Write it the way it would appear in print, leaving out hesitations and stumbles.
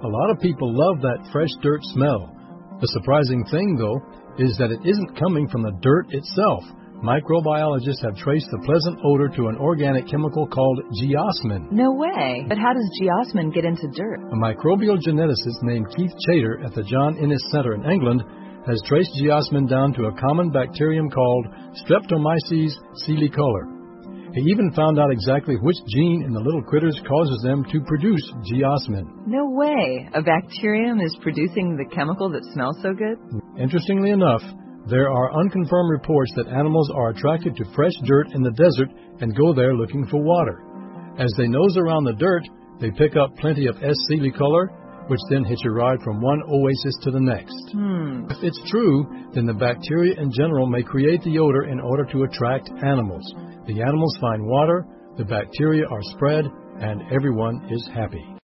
A lot of people love that fresh dirt smell. The surprising thing, though, is that it isn't coming from the dirt itself. Microbiologists have traced the pleasant odor to an organic chemical called geosmin. No way. But how does geosmin get into dirt? A microbial geneticist named Keith Chater at the John Innes Center in England has traced geosmin down to a common bacterium called Streptomyces silicolor. He even found out exactly which gene in the little critters causes them to produce geosmin. No way. A bacterium is producing the chemical that smells so good? Interestingly enough, there are unconfirmed reports that animals are attracted to fresh dirt in the desert and go there looking for water. As they nose around the dirt, they pick up plenty of S. silicolor, which then hitch a ride from one oasis to the next. If it's true, then the bacteria in general may create the odor in order to attract animals. The animals find water, the bacteria are spread, and everyone is happy.